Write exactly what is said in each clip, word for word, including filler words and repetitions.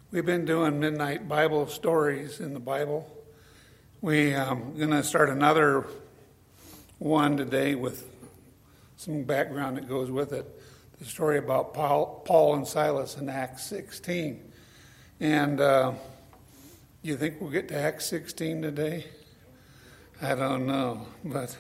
We've been doing midnight Bible stories in the Bible. We're um, going to start another one today with some background that goes with it. The story about Paul, Paul and Silas in Acts sixteen. And uh, you think we'll get to Acts sixteen today? I don't know. But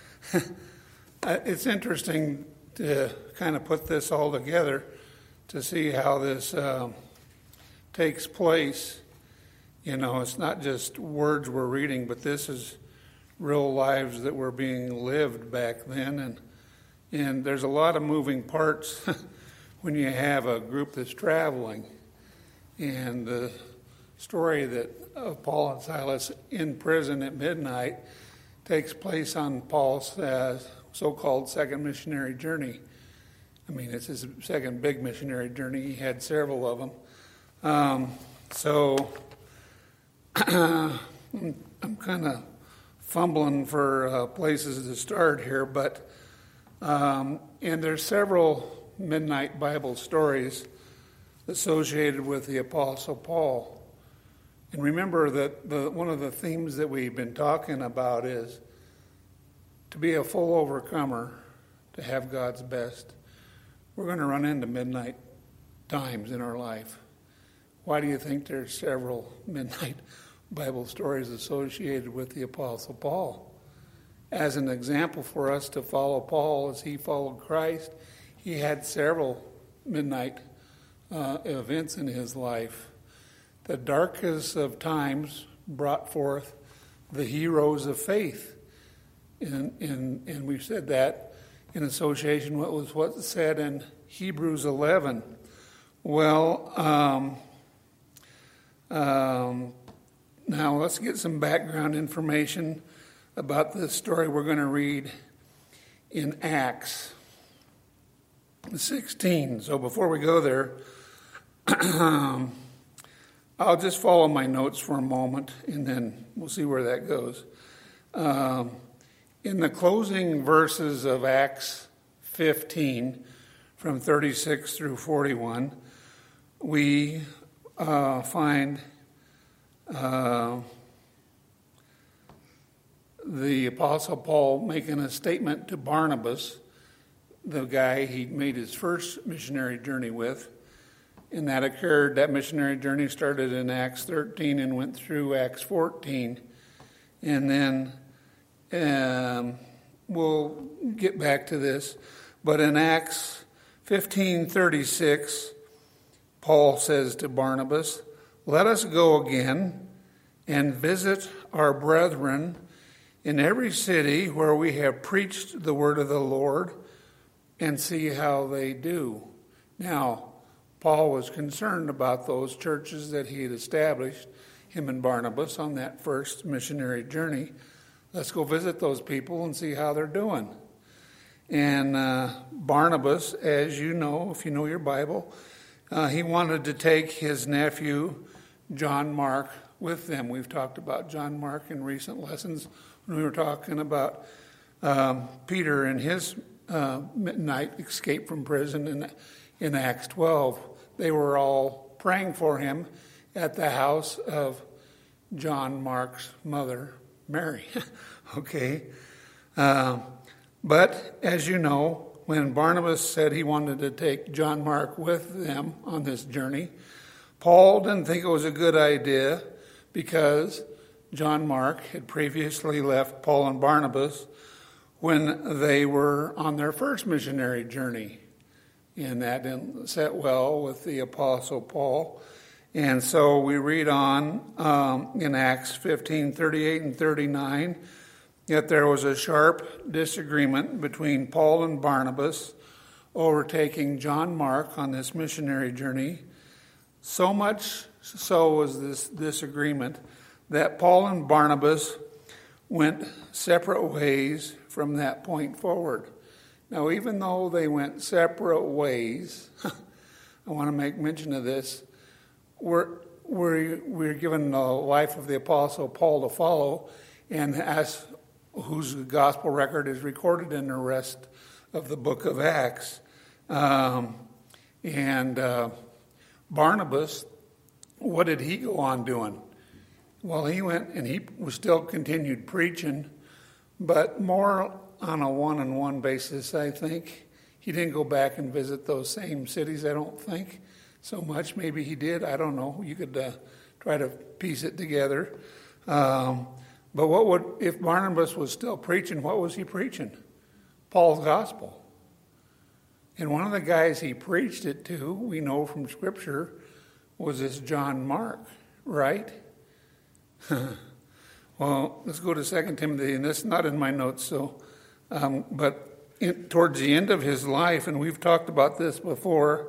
it's interesting to kind of put this all together to see how this uh, takes place. You know, it's not just words we're reading, but this is real lives that were being lived back then. And and there's a lot of moving parts when you have a group that's traveling. And the story that of Paul and Silas in prison at midnight takes place on Paul's uh, so-called second missionary journey. I mean, it's his second big missionary journey. He had several of them. Um, so I'm, I'm kind of fumbling for uh, places to start here, but um, and there's several midnight Bible stories associated with the Apostle Paul. And remember that the, one of the themes that we've been talking about is to be a full overcomer, to have God's best. We're going to run into midnight times in our life. Why do you think there's several midnight Bible stories associated with the Apostle Paul? As an example for us to follow Paul as he followed Christ, he had several midnight uh, events in his life. The darkest of times brought forth the heroes of faith. And, and, and we've said that in association with was what's said in Hebrews eleven. Well, um, um, now let's get some background information about the story we're going to read in Acts sixteen. So before we go there, I'll just follow my notes for a moment, and then we'll see where that goes. Um, in the closing verses of Acts fifteen, from thirty-six through forty-one, we uh, find uh, the Apostle Paul making a statement to Barnabas, the guy he made his first missionary journey with. And that occurred, that missionary journey started in Acts thirteen and went through Acts fourteen. And then um, we'll get back to this. But in Acts fifteen thirty-six, Paul says to Barnabas, "Let us go again and visit our brethren in every city where we have preached the word of the Lord and see how they do." Now, Paul was concerned about those churches that he had established, him and Barnabas, on that first missionary journey. Let's go visit those people and see how they're doing. And uh, Barnabas, as you know, if you know your Bible, uh, he wanted to take his nephew, John Mark, with them. We've talked about John Mark in recent lessons when we were talking about um, Peter and his uh, midnight escape from prison in, in Acts twelve. They were all praying for him at the house of John Mark's mother, Mary. Okay. Uh, but as you know, when Barnabas said he wanted to take John Mark with them on this journey, Paul didn't think it was a good idea because John Mark had previously left Paul and Barnabas when they were on their first missionary journey. And that didn't set well with the Apostle Paul. And so we read on um, in Acts fifteen thirty-eight and thirty-nine that there was a sharp disagreement between Paul and Barnabas over taking John Mark on this missionary journey. So much so was this disagreement that Paul and Barnabas went separate ways from that point forward. Now, even though they went separate ways, I want to make mention of this, we're, we're, we're given the life of the Apostle Paul to follow, and as whose gospel record is recorded in the rest of the book of Acts. Um, and uh, Barnabas what did he go on doing? Well, he went and he was still continued preaching, but more on a one-on-one basis, I think. He didn't go back and visit those same cities, I don't think, so much. Maybe he did. I don't know. You could uh, try to piece it together. Um, but what would, if Barnabas was still preaching, what was he preaching? Paul's gospel. And one of the guys he preached it to, we know from Scripture, was this John Mark, right? Well, let's go to Second Timothy, and this is not in my notes, so, um, but in, towards the end of his life, and we've talked about this before,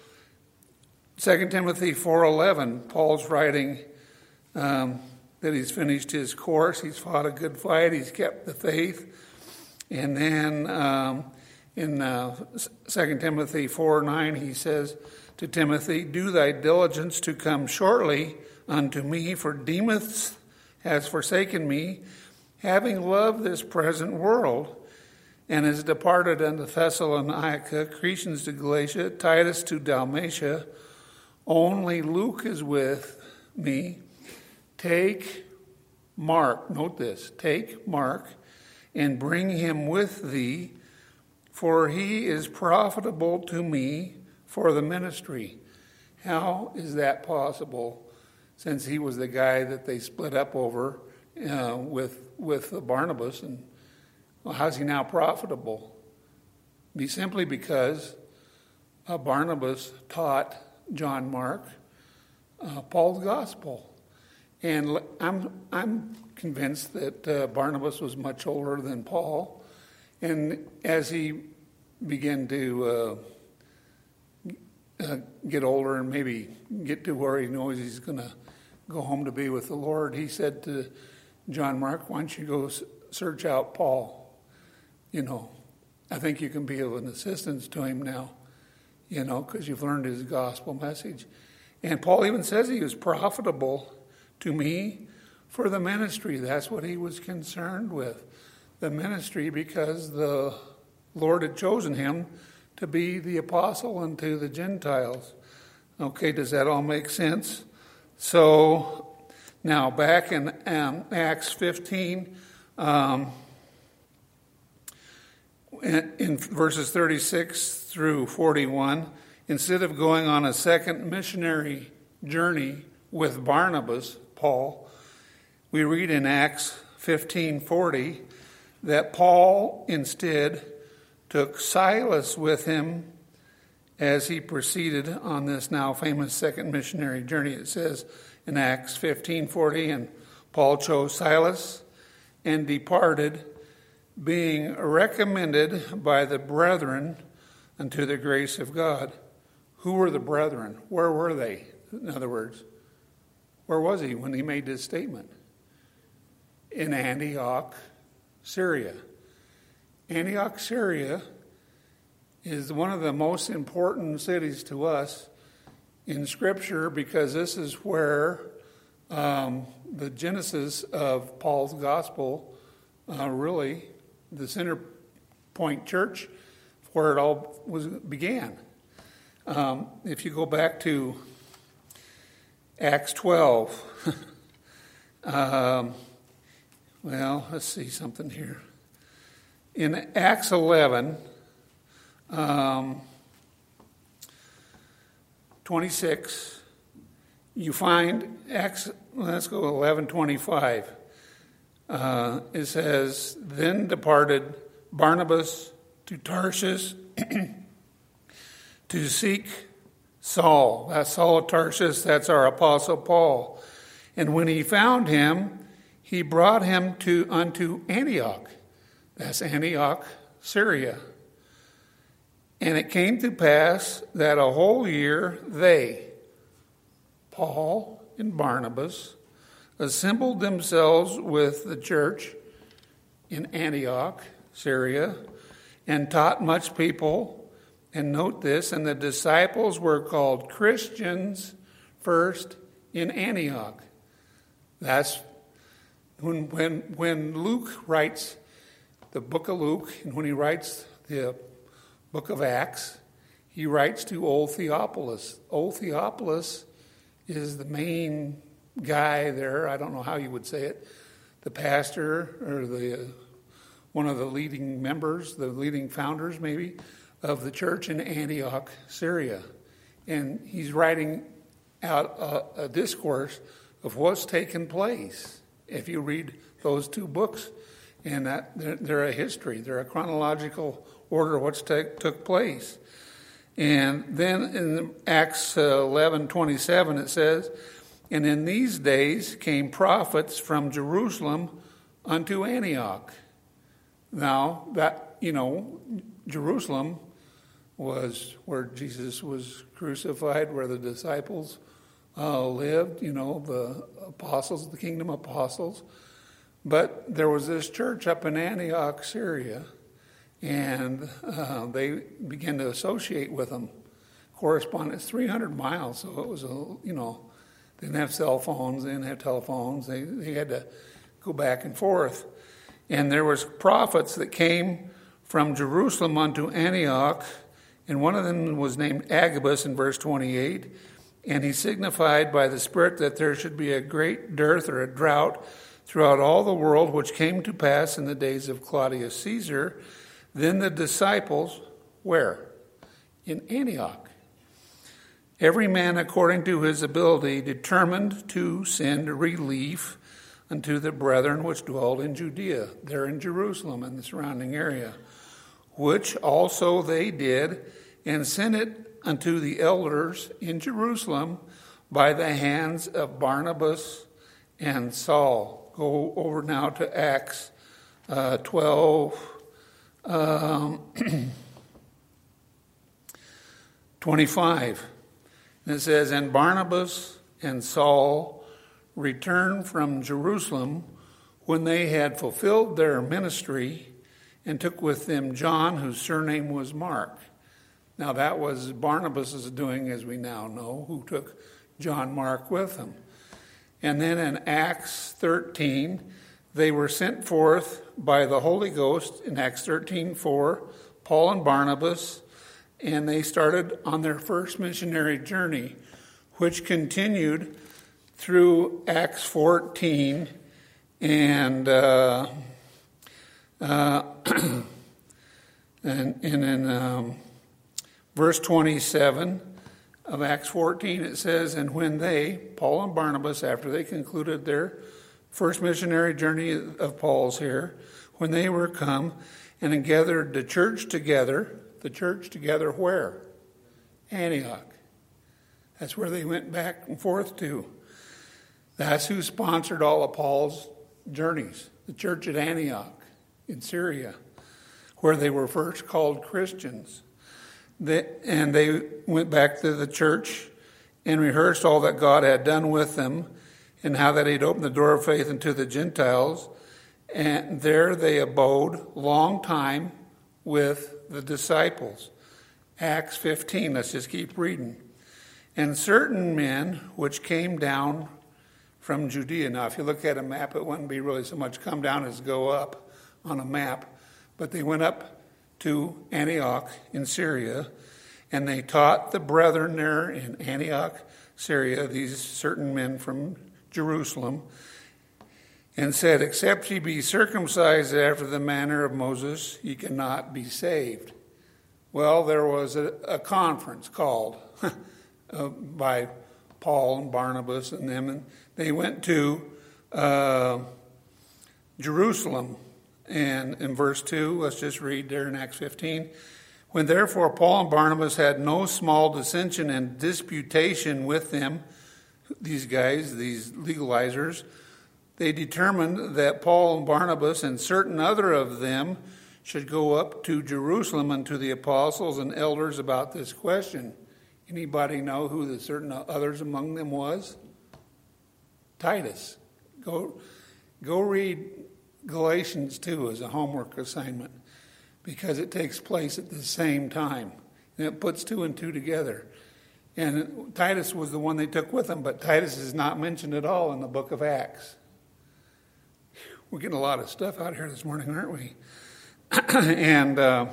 Second Timothy four eleven, Paul's writing um, that he's finished his course, he's fought a good fight, he's kept the faith, and then um, in uh, Second Timothy four nine, he says to Timothy, "Do thy diligence to come shortly unto me, for Demas has forsaken me, having loved this present world, and is departed unto Thessalonica, Crescens to Galatia, Titus to Dalmatia. Only Luke is with me. Take Mark," note this, "take Mark, and bring him with thee, for he is profitable to me for the ministry." How is that possible, since he was the guy that they split up over uh, with with Barnabas? And well, how's he now profitable? Be simply because uh, Barnabas taught John Mark uh, Paul's gospel. And I'm I'm convinced that uh, Barnabas was much older than Paul. And as he began to uh, uh, get older and maybe get to where he knows he's going to go home to be with the Lord, he said to John Mark, "Why don't you go search out Paul? You know, I think you can be of an assistance to him now, you know, because you've learned his gospel message." And Paul even says he was profitable to me for the ministry. That's what he was concerned with, the ministry, because the Lord had chosen him to be the apostle unto the Gentiles. Okay, does that all make sense? So now back in um, Acts fifteen, um, in, in verses thirty-six through forty-one, instead of going on a second missionary journey with Barnabas, Paul, we read in Acts fifteen forty that Paul instead took Silas with him as he proceeded on this now famous second missionary journey. It says in Acts fifteen forty, "And Paul chose Silas and departed, being recommended by the brethren unto the grace of God." Who were the brethren? Where were they? In other words, where was he when he made this statement? In Antioch, Syria. Antioch, Syria is one of the most important cities to us in Scripture, because this is where um, the genesis of Paul's gospel, uh, really, the center point church, where it all was began. Um, if you go back to Acts twelve, um, well, let's see something here. In Acts eleven, um, twenty-six, you find Acts, let's go eleven twenty-five. Uh, it says, "Then departed Barnabas to Tarshish to seek Saul." That's Saul of Tarshish, that's our apostle Paul. "And when he found him, he brought him to unto Antioch." That's Antioch, Syria. "And it came to pass that a whole year they," Paul and Barnabas, "assembled themselves with the church in Antioch, Syria, and taught much people." And note this, "and the disciples were called Christians first in Antioch." That's when when when Luke writes the book of Luke, and when he writes the book of Acts, he writes to old Theophilus. Old Theophilus is the main guy there. I don't know how you would say it. The pastor or the uh, one of the leading members, the leading founders maybe, of the church in Antioch, Syria. And he's writing out a, a discourse of what's taken place. If you read those two books, and that they're, they're a history, they're a chronological order of what's take, took place. And then in Acts eleven twenty-seven it says, "And in these days came prophets from Jerusalem unto Antioch." Now, that, you know, Jerusalem was where Jesus was crucified, where the disciples uh, lived, you know, the apostles, the kingdom apostles. But there was this church up in Antioch, Syria, and uh, they began to associate with them. Correspondence, three hundred miles, so it was, a, you know, they didn't have cell phones, they didn't have telephones, they, they had to go back and forth. And there was prophets that came from Jerusalem unto Antioch, and one of them was named Agabus in verse twenty-eight, and he signified by the Spirit that there should be a great dearth or a drought throughout all the world, which came to pass in the days of Claudius Caesar. Then the disciples, where? In Antioch. Every man according to his ability determined to send relief unto the brethren which dwelled in Judea, there in Jerusalem and the surrounding area, which also they did, and sent it unto the elders in Jerusalem by the hands of Barnabas and Saul. Go over now to Acts uh, twelve, um, twenty-five. And it says, "And Barnabas and Saul returned from Jerusalem when they had fulfilled their ministry, and took with them John, whose surname was Mark." Now that was Barnabas' doing, as we now know, who took John Mark with him. And then in Acts thirteen, they were sent forth by the Holy Ghost in Acts thirteen four, Paul and Barnabas, and they started on their first missionary journey, which continued through Acts fourteen, and uh, uh, and, and in um, verse twenty-seven of Acts fourteen, it says, "And when they," Paul and Barnabas, after they concluded their first missionary journey of Paul's here, "when they were come and had gathered the church together," the church together where? Antioch. That's where they went back and forth to. That's who sponsored all of Paul's journeys, the church at Antioch in Syria, where they were first called Christians. They, and they went back to the church and rehearsed all that God had done with them, and how that he'd opened the door of faith unto the Gentiles. And there they abode long time with the disciples. Acts fifteen, let's just keep reading. "And certain men which came down from Judea." Now, if you look at a map, it wouldn't be really so much come down as go up on a map. But they went up to Antioch in Syria, and they taught the brethren there in Antioch, Syria, these certain men from Jerusalem, and said, "Except ye be circumcised after the manner of Moses, ye cannot be saved." Well, there was a, a conference called uh, by Paul and Barnabas and them, and they went to uh, Jerusalem. And in verse two, let's just read there in Acts fifteen. "When therefore Paul and Barnabas had no small dissension and disputation with them," these guys, these legalizers, "they determined that Paul and Barnabas and certain other of them should go up to Jerusalem unto the apostles and elders about this question." Anybody know who the certain others among them was? Titus. Go, go read Galatians two as a homework assignment, because it takes place at the same time. And it puts two and two together. And Titus was the one they took with them, but Titus is not mentioned at all in the book of Acts. We're getting a lot of stuff out here this morning, aren't we? and uh,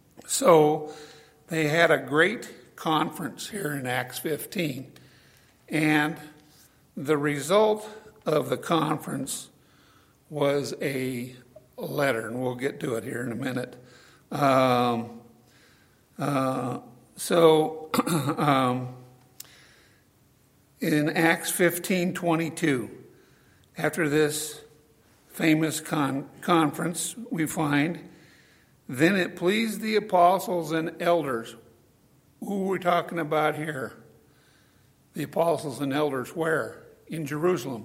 so they had a great conference here in Acts fifteen. And the result of the conference was a letter, and we'll get to it here in a minute. Um, uh, so, um, in Acts fifteen twenty-two, after this famous con- conference, we find, then it pleased the apostles and elders. Who are we talking about here? The apostles and elders where? In Jerusalem.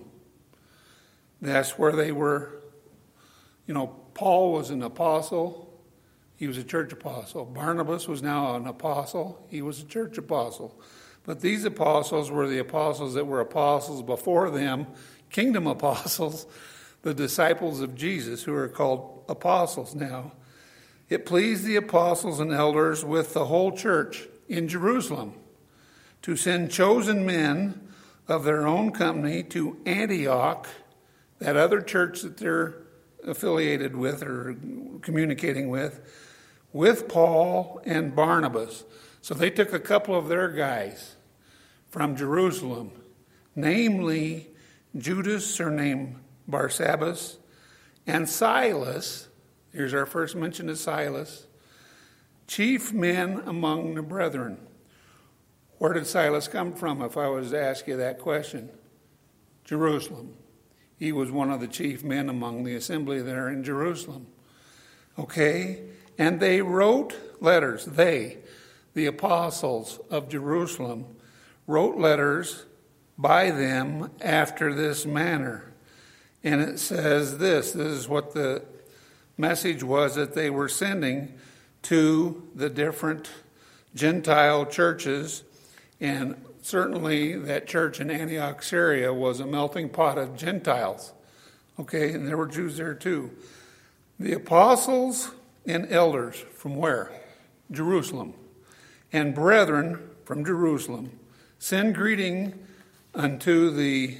That's where they were. You know, Paul was an apostle. He was a church apostle. Barnabas was now an apostle. He was a church apostle. But these apostles were the apostles that were apostles before them, kingdom apostles, the disciples of Jesus, who are called apostles now. It pleased the apostles and elders with the whole church in Jerusalem to send chosen men of their own company to Antioch, that other church that they're affiliated with or communicating with, with Paul and Barnabas. So they took a couple of their guys from Jerusalem, namely Judas, surnamed Barsabbas, and Silas. Here's our first mention of Silas, chief men among the brethren. Where did Silas come from, if I was to ask you that question? Jerusalem. He was one of the chief men among the assembly there in Jerusalem. Okay? And they wrote letters. They, the apostles of Jerusalem, wrote letters by them after this manner. And it says this, this is what the message was that they were sending to the different Gentile churches. And certainly that church in Antioch, Syria was a melting pot of Gentiles. Okay, and there were Jews there too. The apostles and elders from where? Jerusalem. And brethren from Jerusalem send greeting unto the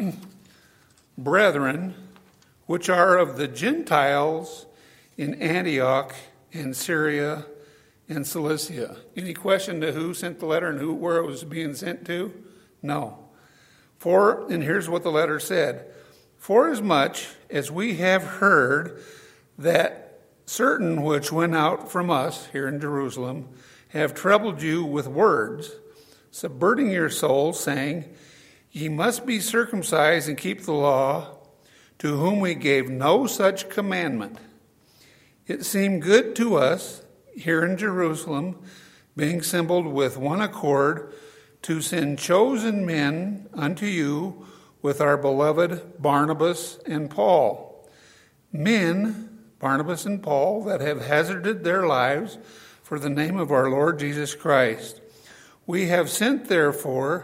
brethren which are of the Gentiles in Antioch and Syria and Cilicia. Any question to who sent the letter and who where it was being sent to? No. For, and here's what the letter said, forasmuch as we have heard that certain which went out from us here in Jerusalem have troubled you with words, subverting your souls, saying, ye must be circumcised and keep the law, to whom we gave no such commandment. It seemed good to us here in Jerusalem, being assembled with one accord, to send chosen men unto you with our beloved Barnabas and Paul. Men, Barnabas and Paul, that have hazarded their lives for the name of our Lord Jesus Christ. We have sent, therefore,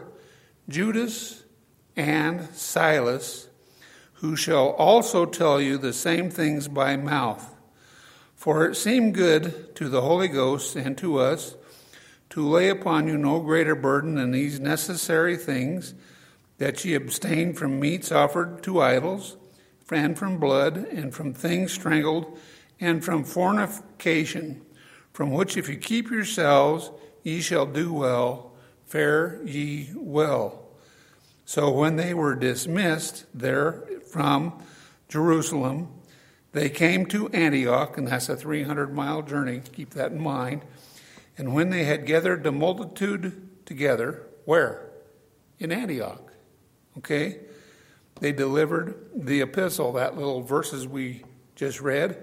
Judas and Silas, who shall also tell you the same things by mouth. For it seemed good to the Holy Ghost and to us to lay upon you no greater burden than these necessary things, that ye abstain from meats offered to idols, and from blood, and from things strangled, and from fornication, from which if you keep yourselves, ye shall do well, fare ye well. So when they were dismissed there from Jerusalem, they came to Antioch, and that's a three hundred mile journey, keep that in mind. And when they had gathered the multitude together, where? In Antioch, okay? They delivered the epistle, that little verses we just read,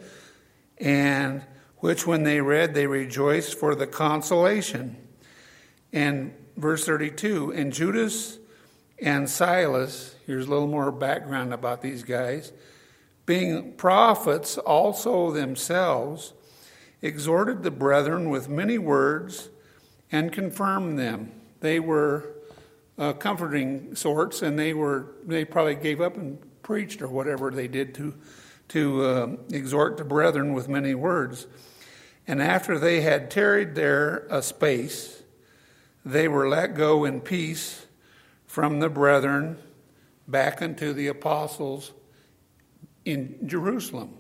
and which when they read, they rejoiced for the consolation. And verse thirty-two, and Judas and Silas, here's a little more background about these guys, being prophets also themselves, exhorted the brethren with many words and confirmed them. They were uh, comforting sorts, and they were they probably gave up and preached or whatever they did to to uh, exhort the brethren with many words. And after they had tarried there a space, they were let go in peace from the brethren back unto the apostles in Jerusalem.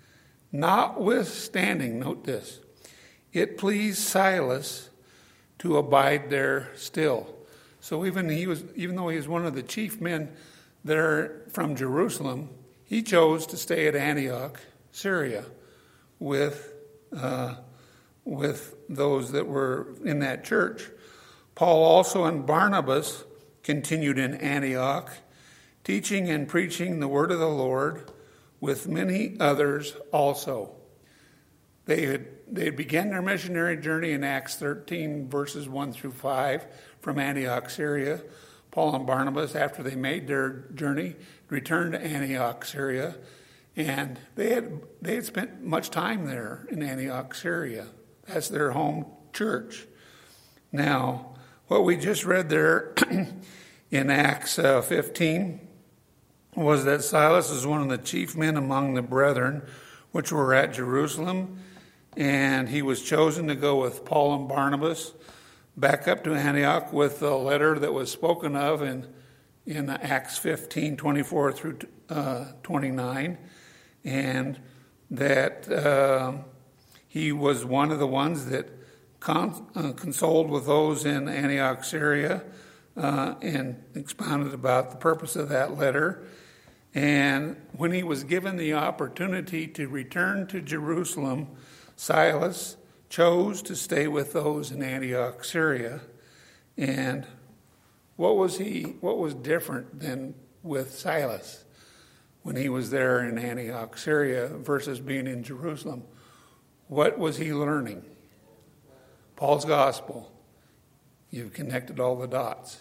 Notwithstanding, note this, it pleased Silas to abide there still. So even he was, even though he was one of the chief men there from Jerusalem, he chose to stay at Antioch, Syria, with uh, with those that were in that church. Paul also and Barnabas continued in Antioch, teaching and preaching the word of the Lord with many others also. They had they began their missionary journey in Acts thirteen, verses one through five, from Antioch, Syria. Paul and Barnabas, after they made their journey, returned to Antioch, Syria, and they had they had spent much time there in Antioch, Syria. That's their home church. Now, what we just read there in Acts uh, fifteen was that Silas is one of the chief men among the brethren which were at Jerusalem, and he was chosen to go with Paul and Barnabas back up to Antioch with the letter that was spoken of in in Acts fifteen, twenty-four through uh, twenty-nine, and that uh, he was one of the ones that con- uh, consoled with those in Antioch, Syria, uh, and expounded about the purpose of that letter. And when he was given the opportunity to return to Jerusalem, Silas chose to stay with those in Antioch, Syria. And what was he, what was different than with Silas when he was there in Antioch, Syria versus being in Jerusalem? What was he learning? Paul's gospel. You've connected all the dots.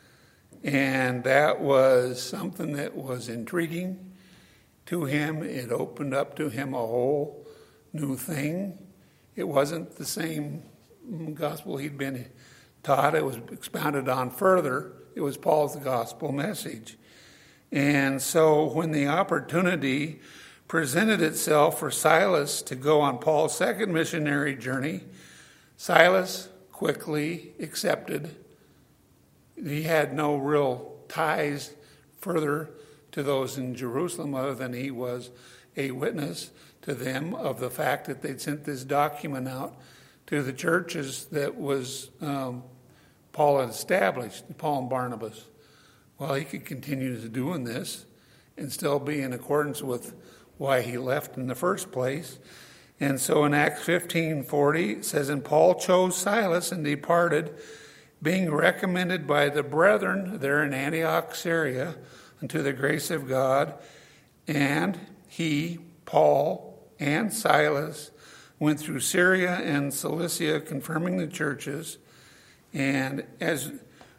And that was something that was intriguing to him. It opened up to him a whole new thing. It wasn't the same gospel he'd been taught. It was expounded on further. It was Paul's gospel message. And so when the opportunity presented itself for Silas to go on Paul's second missionary journey, Silas quickly accepted. He had no real ties further to those in Jerusalem other than he was a witness to them of the fact that they'd sent this document out to the churches that was um, Paul had established, Paul and Barnabas. Well, he could continue to doing this and still be in accordance with why he left in the first place. And so in Acts fifteen forty, it says, "And Paul chose Silas and departed, being recommended by the brethren there in Antioch, Syria, unto the grace of God. And he, Paul, and Silas went through Syria and Cilicia, confirming the churches." And as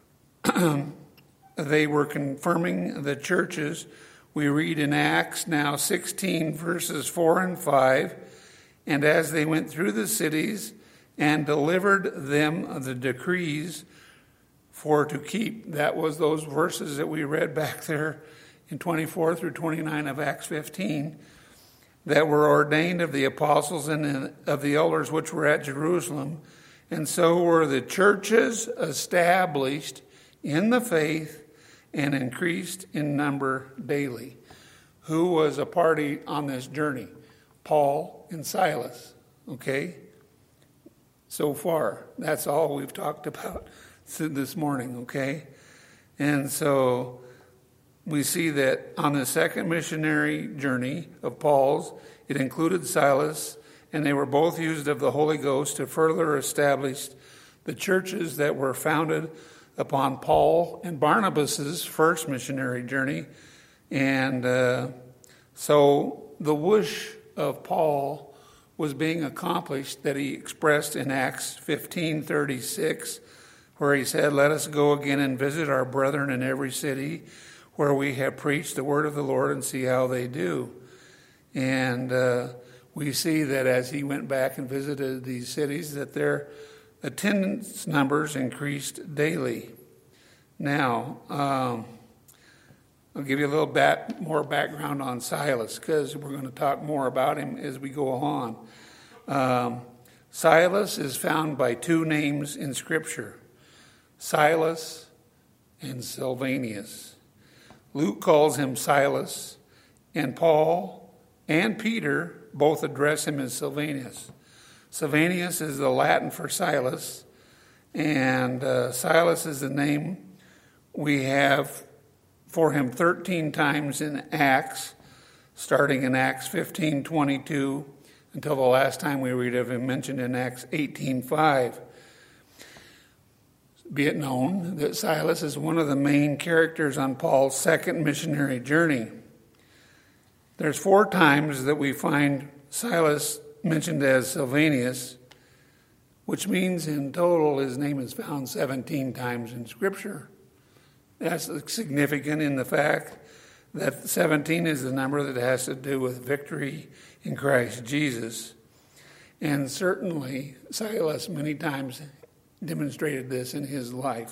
they were confirming the churches, we read in Acts now sixteen, verses four and five, "And as they went through the cities and delivered them the decrees for to keep," that was those verses that we read back there in twenty-four through twenty-nine of Acts fifteen, "that were ordained of the apostles and of the elders which were at Jerusalem. And so were the churches established in the faith and increased in number daily." Who was a party on this journey? Paul and Silas. Okay? So far, that's all we've talked about this morning, okay? And so we see that on the second missionary journey of Paul's, it included Silas, and they were both used of the Holy Ghost to further establish the churches that were founded upon Paul and Barnabas's first missionary journey. And uh, so the wish of Paul was being accomplished that he expressed in Acts fifteen thirty-six, where he said, "Let us go again and visit our brethren in every city where we have preached the word of the Lord and see how they do." And uh, we see that as he went back and visited these cities, that their attendance numbers increased daily. Now, um, I'll give you a little back, more background on Silas, because we're going to talk more about him as we go on. Um, Silas is found by two names in Scripture, Silas and Silvanus. Luke calls him Silas, and Paul and Peter both address him as Silvanus. Silvanus is the Latin for Silas, and uh, Silas is the name we have for him thirteen times in Acts, starting in Acts fifteen twenty-two, until the last time we read of him mentioned in Acts eighteen five. Be it known that Silas is one of the main characters on Paul's second missionary journey. There's four times that we find Silas mentioned as Silvanus, which means in total his name is found seventeen times in Scripture. That's significant in the fact that seventeen is the number that has to do with victory in Christ Jesus. And certainly Silas many times demonstrated this in his life.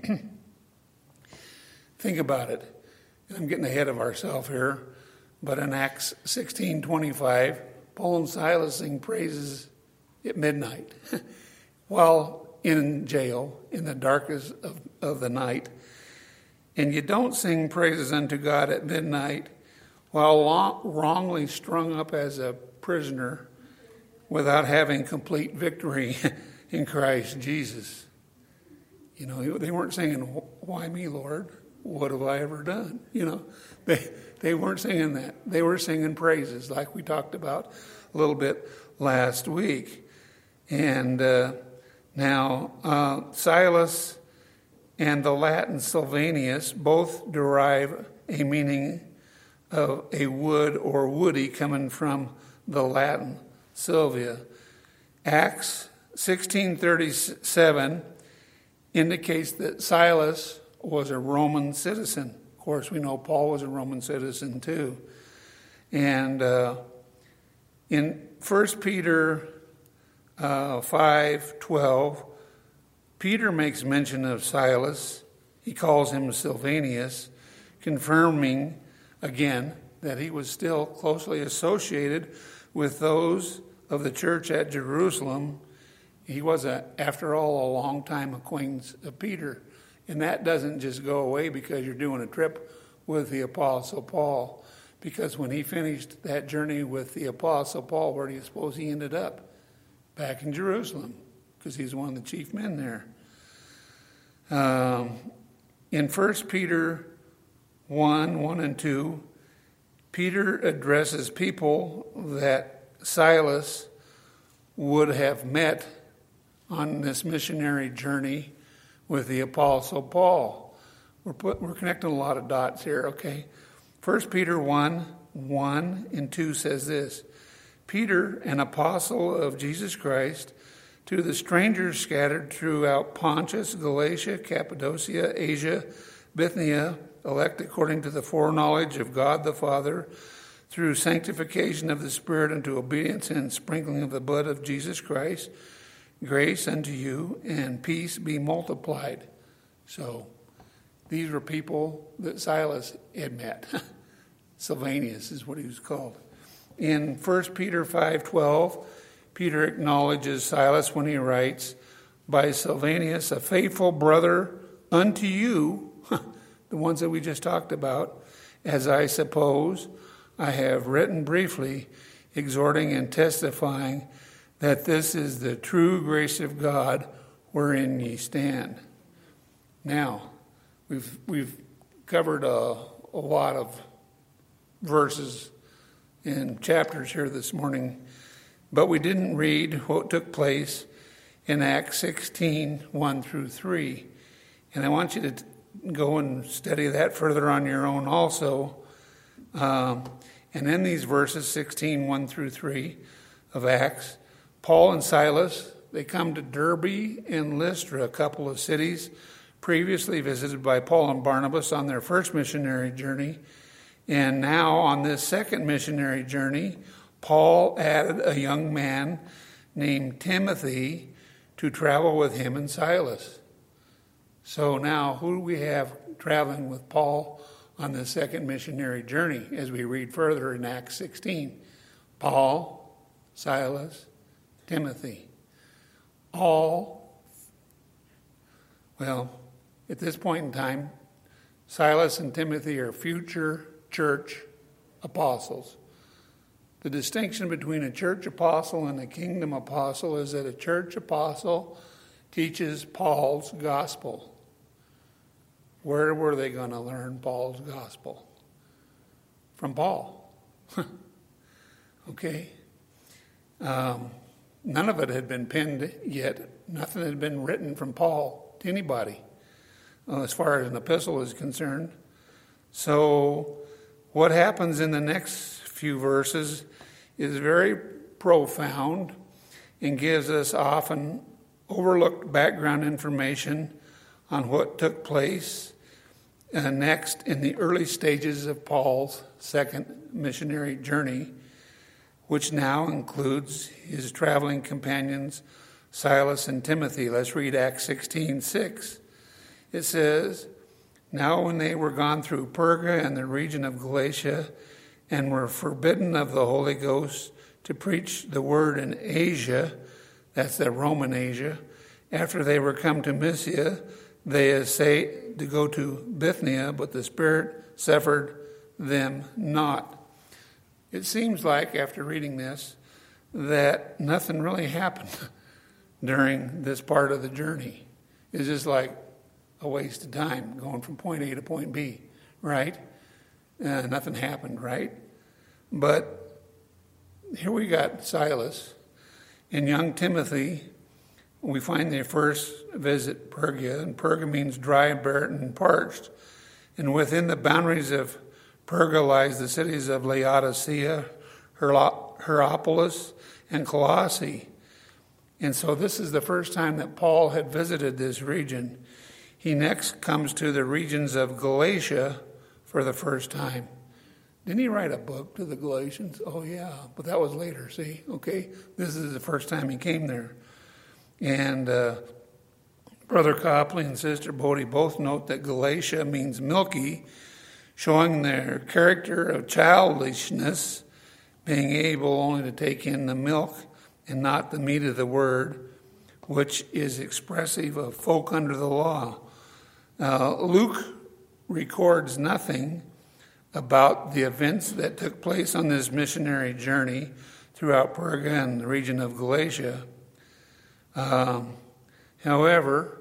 Think about it. I'm getting ahead of ourselves here, but in Acts sixteen twenty-five, Paul and Silas sing praises at midnight while in jail in the darkest of, of the night. And you don't sing praises unto God at midnight while long, wrongly strung up as a prisoner without having complete victory in Christ Jesus. You know, they weren't singing, "Why me, Lord? What have I ever done?" You know, they they weren't singing that. They were singing praises, like we talked about a little bit last week. And uh, now uh, Silas and the Latin Silvanus both derive a meaning of a wood or woody, coming from the Latin Silvia. Acts sixteen thirty-seven indicates that Silas was a Roman citizen. Of course, we know Paul was a Roman citizen too. And uh, in First Peter uh, five twelve, Peter makes mention of Silas. He calls him Silvanus, confirming again that he was still closely associated with those of the church at Jerusalem. He was, a, after all, a long-time acquaintance of Peter. And that doesn't just go away because you're doing a trip with the Apostle Paul. Because when he finished that journey with the Apostle Paul, where do you suppose he ended up? Back in Jerusalem, because he's one of the chief men there. Um, in First Peter one, one and two, Peter addresses people that Silas would have met on this missionary journey with the Apostle Paul. We're put, we're connecting a lot of dots here, okay? First Peter one, one and two says this: Peter, an apostle of Jesus Christ, to the strangers scattered throughout Pontus, Galatia, Cappadocia, Asia, Bithynia, elect according to the foreknowledge of God the Father, through sanctification of the Spirit unto obedience and sprinkling of the blood of Jesus Christ, grace unto you and peace be multiplied. So these were people that Silas had met. Silvanus is what he was called. In First Peter five twelve, Peter acknowledges Silas when he writes, "By Silvanus, a faithful brother unto you," the ones that we just talked about, "as I suppose, I have written briefly, exhorting and testifying that this is the true grace of God wherein ye stand." Now, we've we've covered a, a lot of verses and chapters here this morning, but we didn't read what took place in Acts sixteen, one through three. And I want you to go and study that further on your own also. Um, and in these verses, sixteen, one through three of Acts, Paul and Silas, they come to Derbe and Lystra, a couple of cities previously visited by Paul and Barnabas on their first missionary journey. And now on this second missionary journey, Paul added a young man named Timothy to travel with him and Silas. So now who do we have traveling with Paul on the second missionary journey as we read further in Acts sixteen? Paul, Silas, Timothy. All, well, at this point in time, Silas and Timothy are future church apostles. The distinction between a church apostle and a kingdom apostle is that a church apostle teaches Paul's gospel, Where were they going to learn Paul's gospel? From Paul. Okay. Um, none of it had been penned yet. Nothing had been written from Paul to anybody, uh, as far as an epistle is concerned. So what happens in the next few verses is very profound and gives us often overlooked background information on what took place uh, next in the early stages of Paul's second missionary journey, which now includes his traveling companions, Silas and Timothy. Let's read Acts sixteen six. It says, "Now when they were gone through Perga and the region of Galatia and were forbidden of the Holy Ghost to preach the word in Asia," that's the Roman Asia, "after they were come to Mysia, they essayed to go to Bithynia, but the Spirit suffered them not." It seems like, after reading this, that nothing really happened during this part of the journey. It's just like a waste of time going from point A to point B, right? Uh, nothing happened, right? But here we got Silas and young Timothy. We find their first visit Perga, and Perga means dry, barren, and parched. And within the boundaries of Perga lies the cities of Laodicea, Hierapolis, and Colossae. And so this is the first time that Paul had visited this region. He next comes to the regions of Galatia for the first time. Didn't he write a book to the Galatians? Oh, yeah, but that was later, see? Okay, this is the first time he came there. And uh, Brother Copley and Sister Bodie both note that Galatia means milky, showing their character of childishness, being able only to take in the milk and not the meat of the word, which is expressive of folk under the law. Uh, Luke records nothing about the events that took place on this missionary journey throughout Perga and the region of Galatia. Um, however,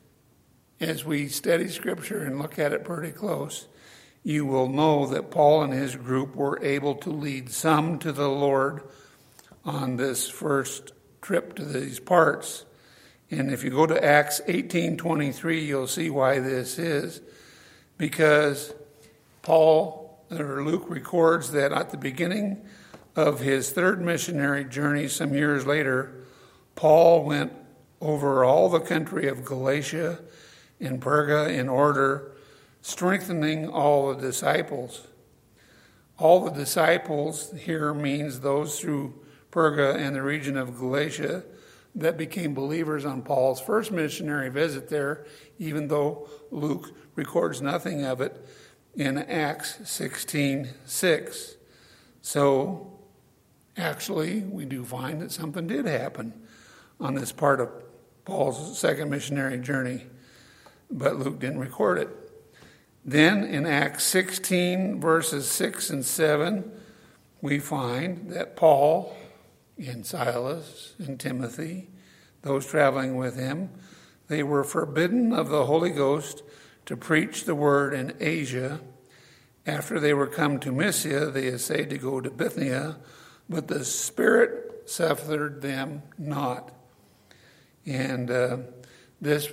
as we study Scripture and look at it pretty close, you will know that Paul and his group were able to lead some to the Lord on this first trip to these parts. And if you go to Acts eighteen twenty-three, you'll see why this is. Because Paul, or Luke records that at the beginning of his third missionary journey some years later, Paul went over all the country of Galatia and Perga in order, strengthening all the disciples. All the disciples here means those through Perga and the region of Galatia that became believers on Paul's first missionary visit there, even though Luke records nothing of it in Acts sixteen six. So, actually, we do find that something did happen on this part of Paul's second missionary journey, but Luke didn't record it. Then in Acts sixteen, verses six and seven, we find that Paul and Silas and Timothy, those traveling with him, they were forbidden of the Holy Ghost to preach the word in Asia. After they were come to Mysia, they essayed to go to Bithynia, but the Spirit suffered them not. And uh, this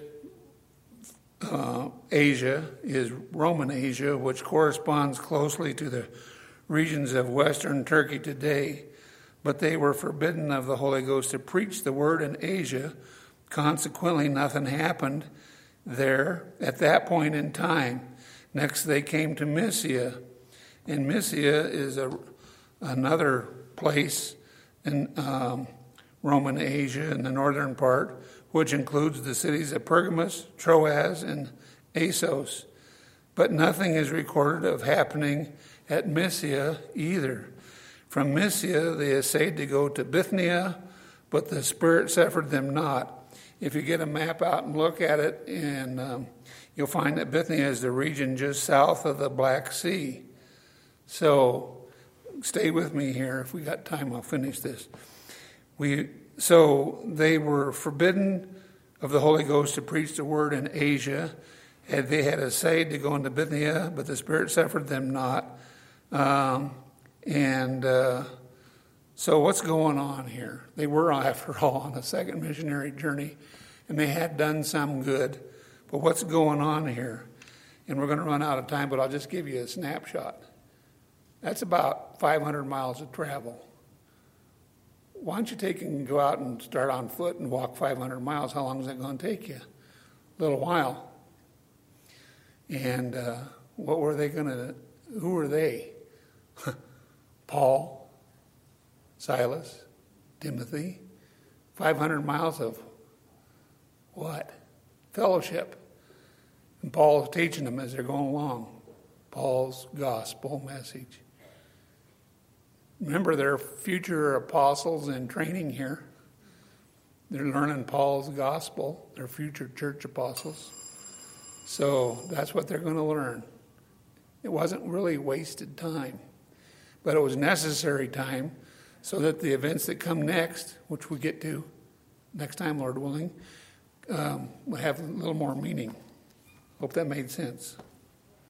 uh, Asia is Roman Asia, which corresponds closely to the regions of western Turkey today. But they were forbidden of the Holy Ghost to preach the word in Asia. Consequently, nothing happened there at that point in time. Next, they came to Mysia. And Mysia is a, another place in um, Roman Asia in the northern part, which includes the cities of Pergamos, Troas, and Assos. But nothing is recorded of happening at Mysia either. From Mysia, they essayed to go to Bithynia, but the Spirit suffered them not. If you get a map out and look at it, and um, you'll find that Bithynia is the region just south of the Black Sea. So stay with me here. If we got time, I'll finish this. We so they were forbidden of the Holy Ghost to preach the word in Asia. had they had essayed to go into Bithynia, but the Spirit suffered them not. Um, and uh, so what's going on here? They were, after all, on a second missionary journey, and they had done some good. But what's going on here? And we're going to run out of time, but I'll just give you a snapshot. That's about five hundred miles of travel. Why don't you take and go out and start on foot and walk five hundred miles? How long is that going to take you? A little while. And uh, what were they going to, who were they? Paul, Silas, Timothy, five hundred miles of what? Fellowship. And Paul is teaching them as they're going along. Paul's gospel message. Remember, they're future apostles in training here. They're learning Paul's gospel. They're future church apostles. So that's what they're going to learn. It wasn't really wasted time, but it was necessary time so that the events that come next, which we get to next time, Lord willing, um, will have a little more meaning. Hope that made sense.